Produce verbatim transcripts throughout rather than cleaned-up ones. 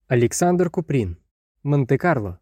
Александр Куприн. Монте-Карло.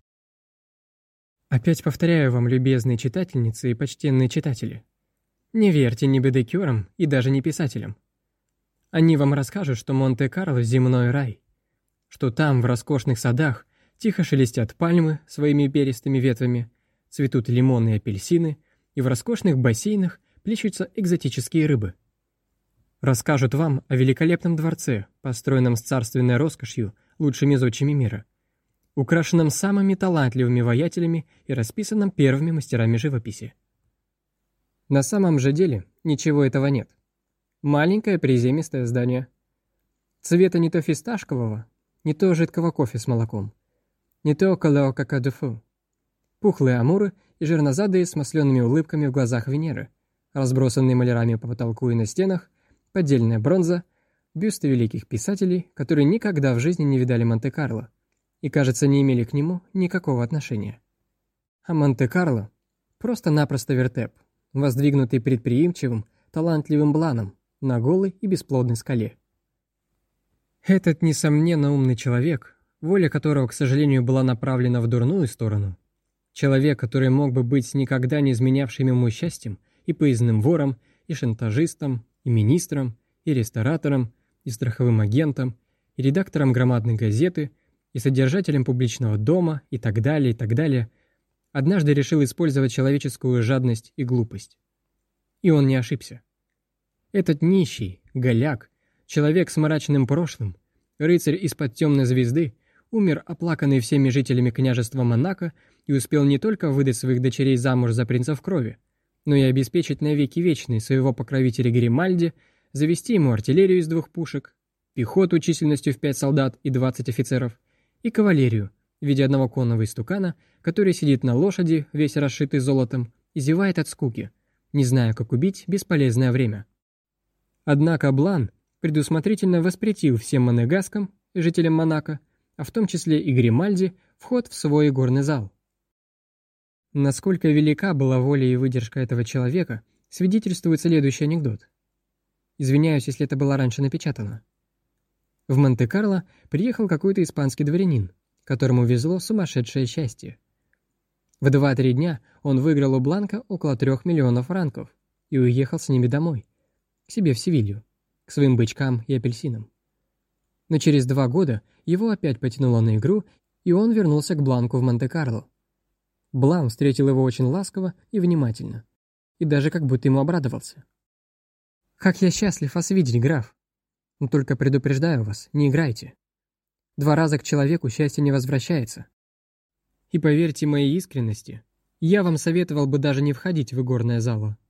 Опять повторяю вам, любезные читательницы и почтенные читатели, не верьте ни бедекюрам и даже не писателям. Они вам расскажут, что Монте-Карло — земной рай, что там, в роскошных садах, тихо шелестят пальмы своими перистыми ветвями, цветут лимоны и апельсины, и в роскошных бассейнах плещутся экзотические рыбы. Расскажут вам о великолепном дворце, построенном с царственной роскошью, лучшими зодчими мира, украшенном самыми талантливыми воятелями и расписанном первыми мастерами живописи. На самом же деле ничего этого нет. Маленькое приземистое здание. Цвета не то фисташкового, не то жидкого кофе с молоком, не то колео какадефу. Пухлые амуры и жирнозадые с масленными улыбками в глазах Венеры, разбросанные малярами по потолку и на стенах, поддельная бронза, бюсты великих писателей, которые никогда в жизни не видали Монте-Карло и, кажется, не имели к нему никакого отношения. А Монте-Карло — просто-напросто вертеп, воздвигнутый предприимчивым, талантливым Бланом на голой и бесплодной скале. Этот, несомненно, умный человек, воля которого, к сожалению, была направлена в дурную сторону, человек, который мог бы быть никогда не изменявшим ему счастьем и поездным вором, и шантажистом, и министром, и ресторатором, и страховым агентом, и редактором громадной газеты, и содержателем публичного дома, и так далее, и так далее, однажды решил использовать человеческую жадность и глупость. И он не ошибся. Этот нищий, голяк, человек с мрачным прошлым, рыцарь из-под темной звезды, умер оплаканный всеми жителями княжества Монако и успел не только выдать своих дочерей замуж за принцев крови, но и обеспечить навеки вечные своего покровителя Гримальди, завести ему артиллерию из двух пушек, пехоту численностью в пять солдат и двадцать офицеров, и кавалерию в виде одного конного истукана, который сидит на лошади, весь расшитый золотом, и зевает от скуки, не зная, как убить бесполезное время. Однако Блан предусмотрительно воспретил всем монегаскам, жителям Монако, а в том числе и Гримальди, вход в свой игорный зал. Насколько велика была воля и выдержка этого человека, свидетельствует следующий анекдот. Извиняюсь, если это было раньше напечатано. В Монте-Карло приехал какой-то испанский дворянин, которому везло сумасшедшее счастье. В два-три дня он выиграл у Бланка около трех миллионов франков и уехал с ними домой, к себе в Севилью, к своим бычкам и апельсинам. Но через два года его опять потянуло на игру, и он вернулся к Бланку в Монте-Карло. Блан встретил его очень ласково и внимательно, и даже как будто ему обрадовался. «Как я счастлив вас видеть, граф! Но только предупреждаю вас, не играйте. Два раза к человеку счастье не возвращается. И поверьте моей искренности, я вам советовал бы даже не входить в игорное зало.